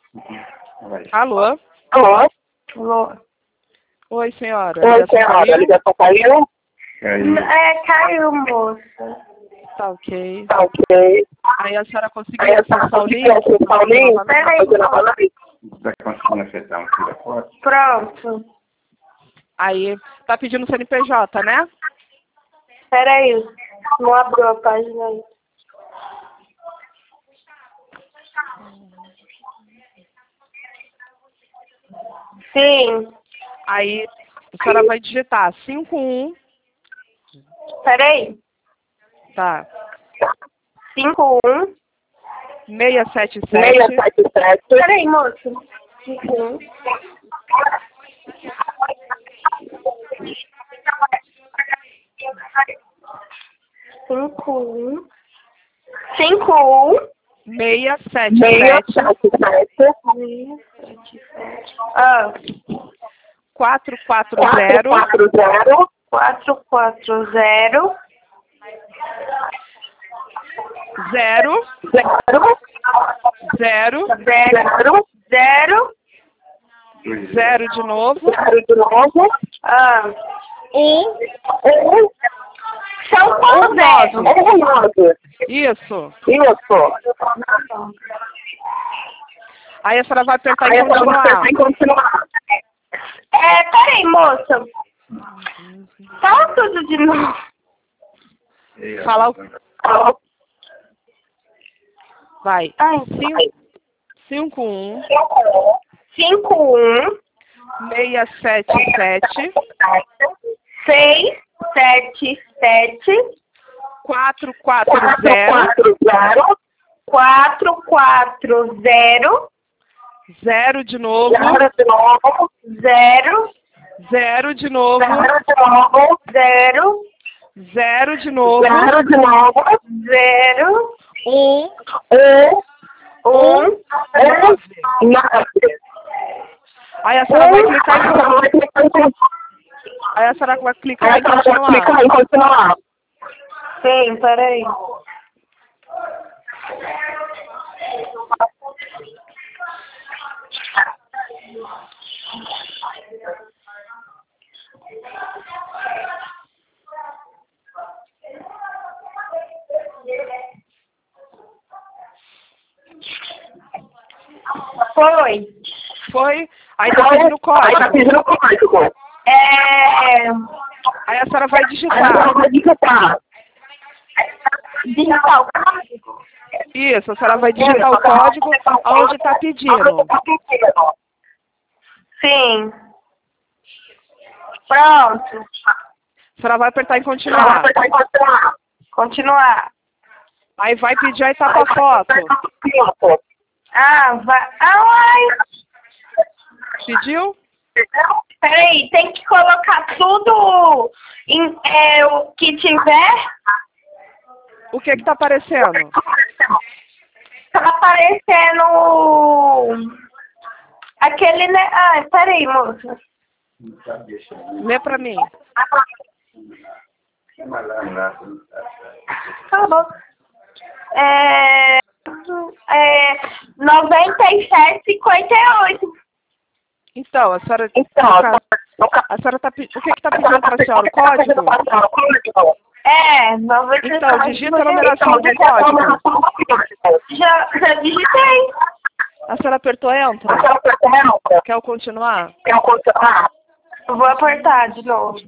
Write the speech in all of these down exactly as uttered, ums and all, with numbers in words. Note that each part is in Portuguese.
Alô? Alô? Alô? Oi, senhora. Oi, senhora. A ligação caiu? Caiu. É, caiu, moça. Tá ok. Tá ok. Aí a senhora conseguiu Aí a acessar senhora o link? conseguiu acessar o link? Peraí. Peraí. Você está conseguindo acessar um filho da foto? Pronto. Aí, tá pedindo C N P J, né? Peraí. Não abriu a página aí. Sim. Aí, a senhora vai digitar cinco um. Peraí. Tá. cinco um. seis sete seis sete. sete sete. Peraí, moço. cinco um. cinco um. cinco um. seis sete seis sete. sete sete. Ah. quatro quatro zero. quatro zero. quatro quatro zero. Zero. Zero. Zero. Zero. Zero. Zero de novo. Zero de novo. Ah. Um. Um. São quantos zeros? Um nove. Isso. Isso. Aí a senhora vai apertar Aí em eu vou continuar. apertar em continuar. É, peraí, moça. Fala tudo de novo. Fala o... Alô? Vai. Ai, cinco um. cinco um. seis sete sete. seis sete sete. quatro quatro zero. quatro quatro zero. Zero de novo. Zero de novo. Zero. Zero de novo. Zero de novo. Zero. Zero de novo. Zero de novo. Zero. Um. Um. Um. Um. Nove. Aí a senhora vai clicar em... Aí a senhora vai clicar em continuar. Clicar em continuar. Sim, peraí. Foi. Foi. Aí tá pedindo o Aí tá código. pedindo o código. É... Aí a senhora vai Aí a digitar. senhora vai digitar. Digitar o código? Isso, a senhora vai digitar o código onde está pedindo. Sim. Pronto. A senhora vai apertar em continuar. Continuar. Aí vai pedir a etapa foto. Ah, vai. Ai. Pediu? Peraí, tem que colocar tudo em, é, o que tiver. O que que tá aparecendo? Tá aparecendo aquele, né? Ah, peraí, moça. Lê pra mim. Tá bom. É, é noventa e sete, cinquenta e oito. Então, a senhora... Então, A senhora tá... pe- O que que tá pedindo pra senhora? O código? É, noventa e sete. Então, digita a numeração do código. Já, já digitei. A senhora apertou Enter? Quer continuar? Quer continuar? Eu vou apertar de novo.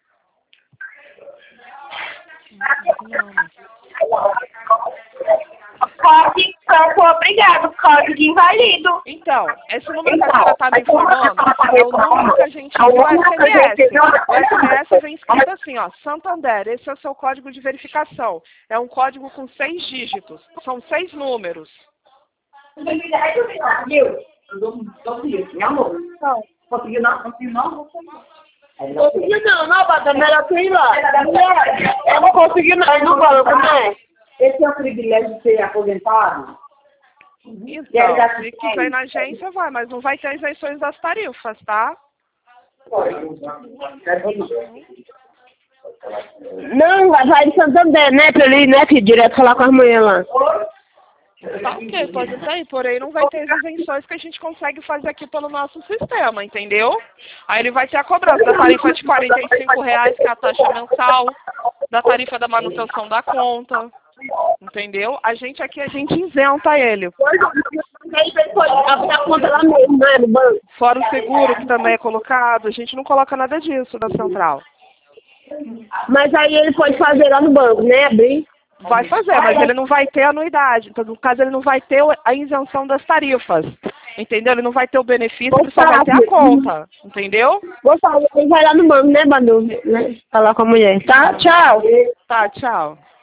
Código, campo obrigado, código invalido. Então, esse número que a senhora está me informando é o número que a gente viu o S M S. O S M S vem escrito assim, ó, Santander, esse é o seu código de verificação. É um código com seis dígitos, são seis números. Não. Conseguiu não? Conseguiu não? Conseguiu não, não, bata melhor tu ir lá. Eu não consegui não, não falo também. Esse é o privilégio de ser aposentado? Então, se quiser ir na agência, vai, mas não vai ter isenções das tarifas, tá? Não, vai em Santander, né? Pra ele, né, filho? Direto falar com as mulheres lá. Tá ok, pode sair, porém não vai ter as isenções que a gente consegue fazer aqui pelo nosso sistema, entendeu? Aí ele vai ter a cobrança da tarifa de quarenta e cinco reais, que é a taxa mensal, da tarifa da manutenção da conta, entendeu? A gente aqui, a gente isenta ele. Aí ele pode abrir a conta lá mesmo, né, no banco. Fora o seguro, que também é colocado, a gente não coloca nada disso na central. Mas aí ele pode fazer lá no banco, né, abrir? Vai fazer, mas ele não vai ter anuidade. Então, no caso, ele não vai ter a isenção das tarifas. Entendeu? Ele não vai ter o benefício, ele só vai ter a conta. Entendeu? Vou falar, ele vai lá no banco, né, Badu? Né? Falar com a mulher. Tá? Tchau. Tá, tchau.